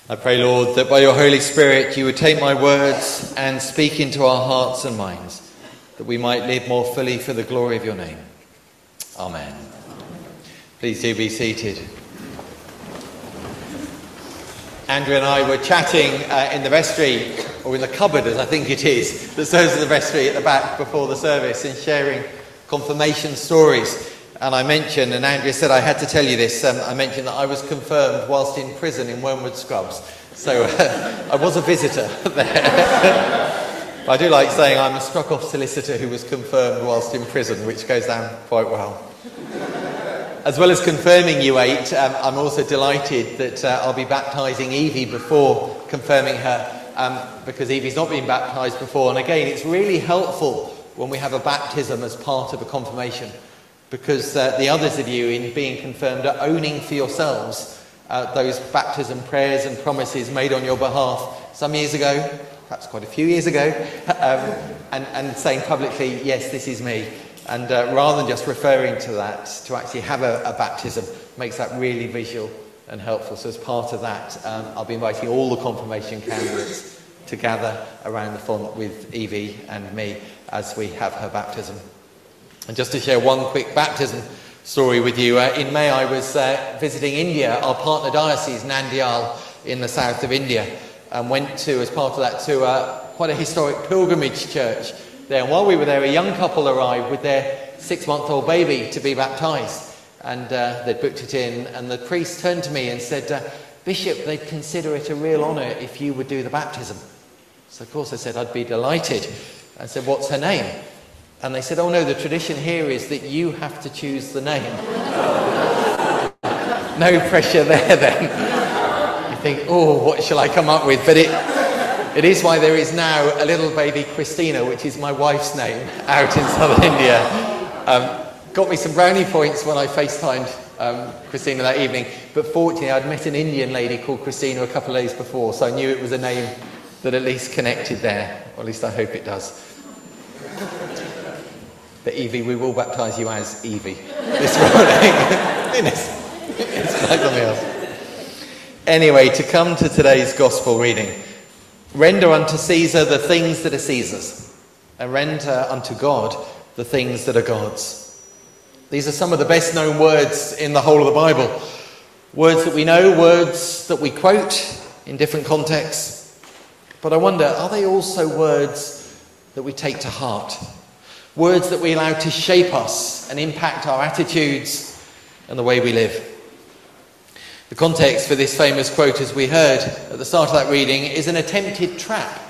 I pray, Lord, that by your Holy Spirit you would take my words and speak into our hearts and minds, that we might live more fully for the glory of your name. Amen. Please do be seated. Andrew and I were chatting in the vestry, or in the cupboard as I think it is, that serves as the vestry at the back before the service, and sharing confirmation stories. And I mentioned, and Andrea said I had to tell you this, I mentioned that I was confirmed whilst in prison in Wormwood Scrubs. So I was a visitor there. I do like saying I'm a struck-off solicitor who was confirmed whilst in prison, which goes down quite well. As well as confirming you 8, I'm also delighted that I'll be baptising Evie before confirming her, because Evie's not been baptised before. And again, it's really helpful when we have a baptism as part of a confirmation, because the others of you in being confirmed are owning for yourselves those baptism prayers and promises made on your behalf some years ago, perhaps quite a few years ago, and saying publicly, yes, this is me. And rather than just referring to that, to actually have a baptism makes that really visual and helpful. So as part of that, I'll be inviting all the confirmation candidates to gather around the font with Evie and me as we have her baptism. And just to share one quick baptism story with you, in May I was visiting India, our partner diocese, Nandyal, in the south of India, and went to, as part of that, to quite a historic pilgrimage church there. And while we were there, a young couple arrived with their 6-month-old baby to be baptised, and they'd booked it in, and the priest turned to me and said, Bishop, they'd consider it a real honour if you would do the baptism. So of course I said I'd be delighted. I said, what's her name? And they said, oh no, the tradition here is that you have to choose the name. No pressure there then. You think, oh, what shall I come up with? But it is why there is now a little baby Christina, which is my wife's name, out in southern India. Got me some brownie points when I FaceTimed Christina that evening. But fortunately, I'd met an Indian lady called Christina a couple of days before, so I knew it was a name that at least connected there. Or at least I hope it does. But Evie, we will baptise you as Evie this morning. it's like something else. Anyway, to come to today's Gospel reading. Render unto Caesar the things that are Caesar's, and render unto God the things that are God's. These are some of the best known words in the whole of the Bible. Words that we know, words that we quote in different contexts. But I wonder, are they also words that we take to heart? Words that we allow to shape us and impact our attitudes and the way we live. The context for this famous quote, as we heard at the start of that reading, is an attempted trap.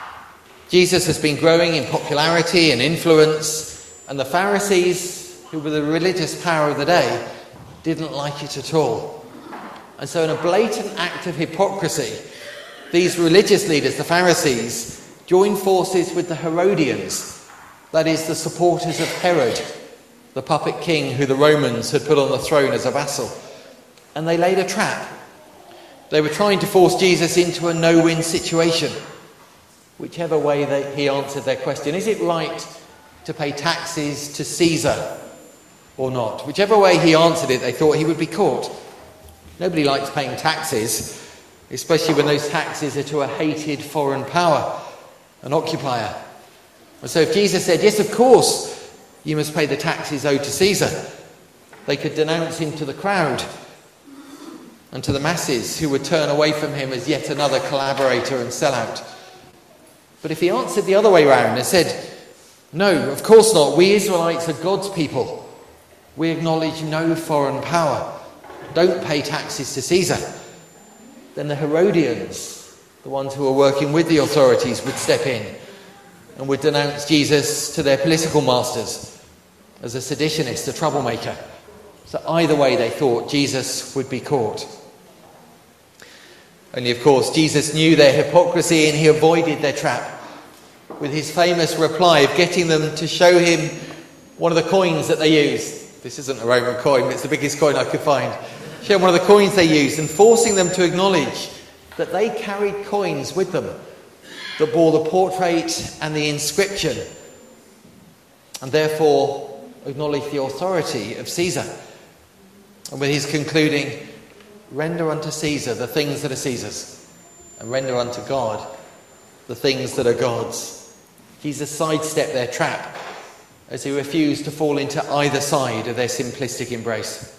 Jesus has been growing in popularity and influence, and the Pharisees, who were the religious power of the day, didn't like it at all. And so in a blatant act of hypocrisy, these religious leaders, the Pharisees, joined forces with the Herodians, that is, the supporters of Herod, the puppet king who the Romans had put on the throne as a vassal. And they laid a trap. They were trying to force Jesus into a no-win situation. Whichever way he answered their question. Is it right to pay taxes to Caesar or not? Whichever way he answered it, they thought he would be caught. Nobody likes paying taxes, especially when those taxes are to a hated foreign power, an occupier. And so if Jesus said, yes, of course, you must pay the taxes owed to Caesar, they could denounce him to the crowd and to the masses who would turn away from him as yet another collaborator and sellout. But if he answered the other way round and said, no, of course not, we Israelites are God's people. We acknowledge no foreign power. Don't pay taxes to Caesar. Then the Herodians, the ones who were working with the authorities, would step in and would denounce Jesus to their political masters as a seditionist, a troublemaker. So either way they thought Jesus would be caught. Only of course Jesus knew their hypocrisy and he avoided their trap with his famous reply of getting them to show him one of the coins that they used. This isn't a Roman coin, but it's the biggest coin I could find. Show him one of the coins they used and forcing them to acknowledge that they carried coins with them that bore the portrait and the inscription, and therefore acknowledge the authority of Caesar. And with his concluding, render unto Caesar the things that are Caesar's, and render unto God the things that are God's. Jesus sidestepped their trap as he refused to fall into either side of their simplistic embrace.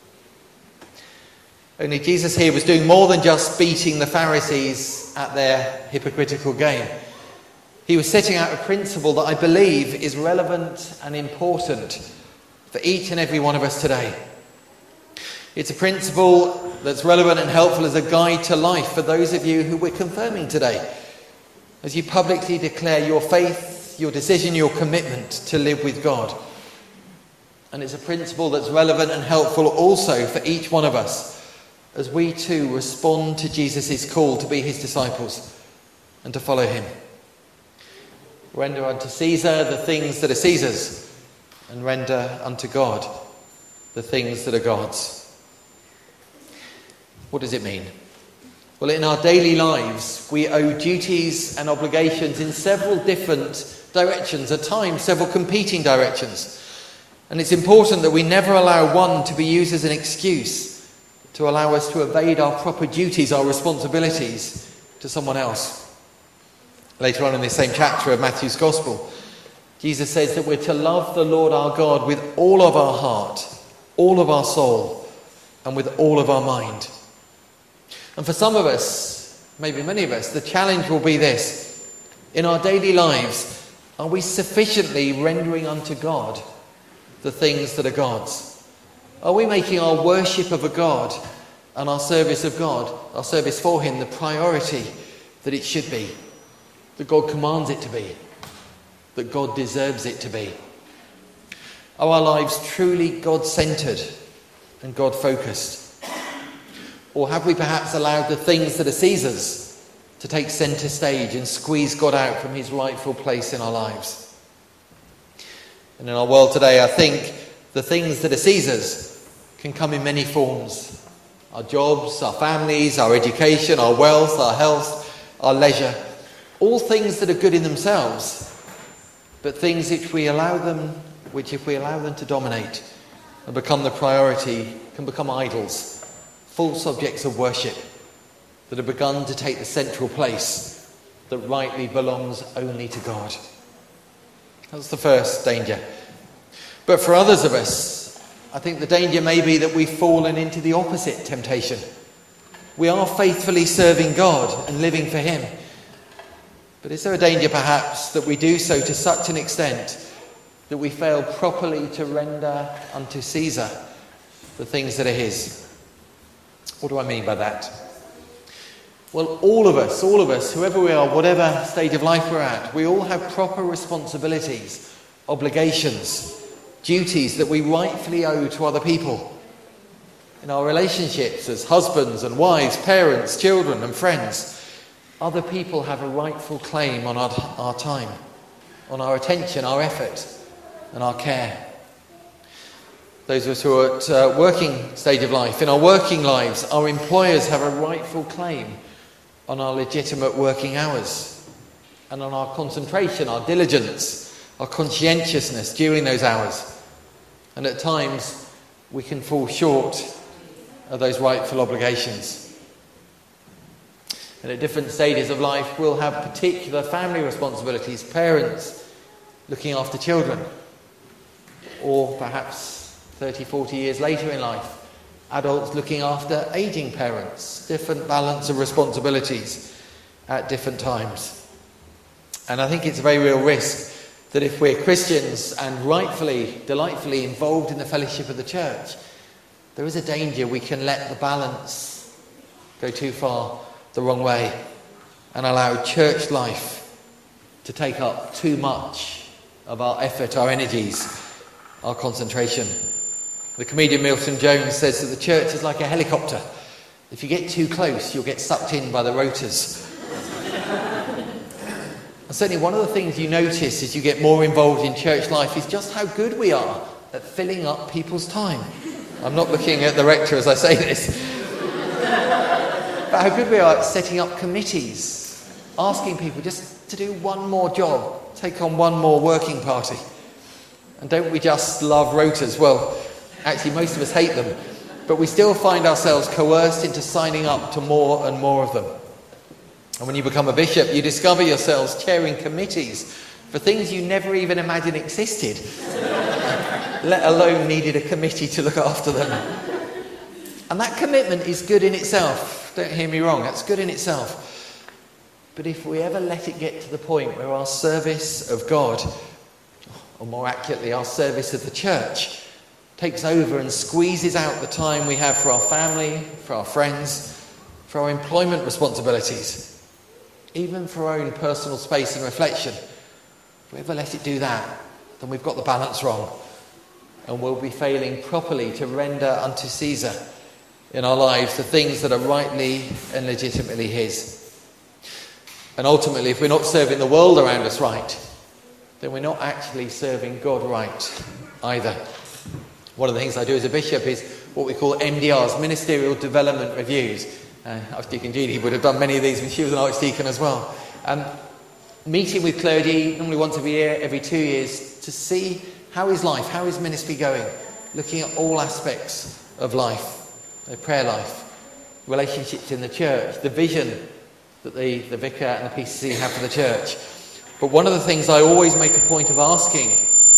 Only Jesus here was doing more than just beating the Pharisees at their hypocritical game. He was setting out a principle that I believe is relevant and important for each and every one of us today. It's a principle that's relevant and helpful as a guide to life for those of you who we're confirming today, as you publicly declare your faith, your decision, your commitment to live with God. And it's a principle that's relevant and helpful also for each one of us as we too respond to Jesus' call to be his disciples and to follow him. Render unto Caesar the things that are Caesar's, and render unto God the things that are God's. What does it mean? Well, in our daily lives, we owe duties and obligations in several different directions, at times several competing directions. And it's important that we never allow one to be used as an excuse to allow us to evade our proper duties, our responsibilities to someone else. Later on in this same chapter of Matthew's Gospel, Jesus says that we're to love the Lord our God with all of our heart, all of our soul, and with all of our mind. And for some of us, maybe many of us, the challenge will be this. In our daily lives, are we sufficiently rendering unto God the things that are God's? Are we making our worship of a God and our service of God, our service for him, the priority that it should be, that God commands it to be, that God deserves it to be? Are our lives truly God-centred and God-focused? Or have we perhaps allowed the things that are Caesar's to take centre stage and squeeze God out from his rightful place in our lives? And in our world today, I think the things that are Caesar's can come in many forms. Our jobs, our families, our education, our wealth, our health, our leisure. All things that are good in themselves, but things which if we allow them to dominate and become the priority, can become idols, false objects of worship that have begun to take the central place that rightly belongs only to God. That's the first danger. But for others of us, I think the danger may be that we've fallen into the opposite temptation. We are faithfully serving God and living for him. But is there a danger perhaps that we do so to such an extent that we fail properly to render unto Caesar the things that are his? What do I mean by that? Well, all of us, whoever we are, whatever stage of life we're at, we all have proper responsibilities, obligations, duties that we rightfully owe to other people. In our relationships as husbands and wives, parents, children and friends, other people have a rightful claim on our time, on our attention, our effort and our care. Those of us who are at working stage of life, in our working lives, our employers have a rightful claim on our legitimate working hours and on our concentration, our diligence, our conscientiousness during those hours. And at times we can fall short of those rightful obligations. And at different stages of life we'll have particular family responsibilities, parents looking after children, or perhaps 30, 40 years later in life, adults looking after aging parents, different balance of responsibilities at different times. And I think it's a very real risk that if we're Christians and rightfully, delightfully involved in the fellowship of the church, there is a danger we can let the balance go too far the wrong way and allow church life to take up too much of our effort, our energies, our concentration. The comedian Milton Jones says that the church is like a helicopter. If you get too close, you'll get sucked in by the rotors. And certainly one of the things you notice as you get more involved in church life is just how good we are at filling up people's time. I'm not looking at the rector as I say this. But how good we are at setting up committees, asking people just to do one more job, take on one more working party. And don't we just love rotors? Well, actually most of us hate them, but we still find ourselves coerced into signing up to more and more of them. And when you become a bishop, you discover yourselves chairing committees for things you never even imagined existed, let alone needed a committee to look after them. And that commitment is good in itself. Don't hear me wrong, that's good in itself. But if we ever let it get to the point where our service of God, or more accurately, our service of the church, takes over and squeezes out the time we have for our family, for our friends, for our employment responsibilities, even for our own personal space and reflection, if we ever let it do that, then we've got the balance wrong, and we'll be failing properly to render unto Caesar in our lives the things that are rightly and legitimately his. And ultimately, if we're not serving the world around us right, then we're not actually serving God right either. One of the things I do as a bishop is what we call MDRs, Ministerial Development Reviews. Archdeacon Judy would have done many of these when she was an archdeacon as well. Meeting with clergy, normally once every year, every 2 years, to see how is life, how is ministry going, looking at all aspects of life, their prayer life, relationships in the church, the vision that the vicar and the PCC have for the church. But one of the things I always make a point of asking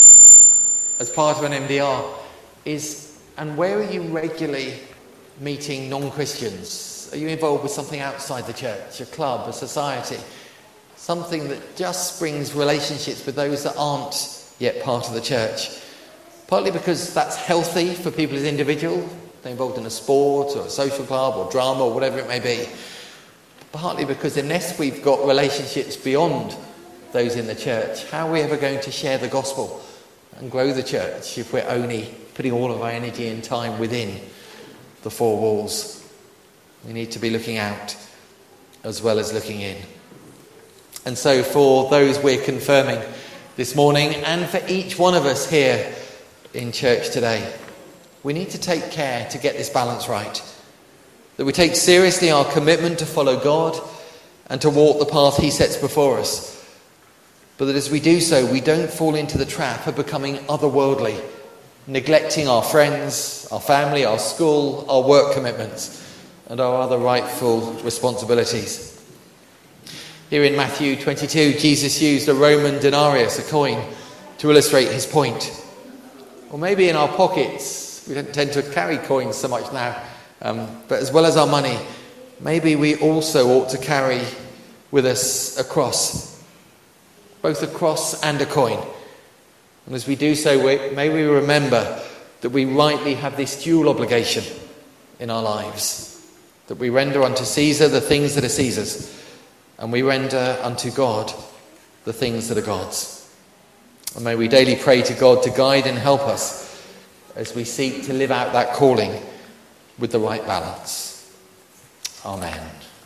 as part of an MDR is, and where are you regularly meeting non-Christians? Are you involved with something outside the church, a club, a society, something that just brings relationships with those that aren't yet part of the church? Partly because that's healthy for people as individuals, they're involved in a sport or a social club or drama or whatever it may be. Partly because unless we've got relationships beyond those in the church, how are we ever going to share the gospel and grow the church if we're only putting all of our energy and time within the four walls? We need to be looking out as well as looking in. And so for those we're confirming this morning, and for each one of us here in church today, we need to take care to get this balance right. That we take seriously our commitment to follow God and to walk the path he sets before us. But that as we do so, we don't fall into the trap of becoming otherworldly, neglecting our friends, our family, our school, our work commitments, and our other rightful responsibilities. Here in Matthew 22, Jesus used a Roman denarius, a coin, to illustrate his point. Or maybe in our pockets, we don't tend to carry coins so much now, but as well as our money, maybe we also ought to carry with us a cross, both a cross and a coin. And as we do so, may we remember that we rightly have this dual obligation in our lives, that we render unto Caesar the things that are Caesar's, and we render unto God the things that are God's. And may we daily pray to God to guide and help us as we seek to live out that calling with the right balance. Amen.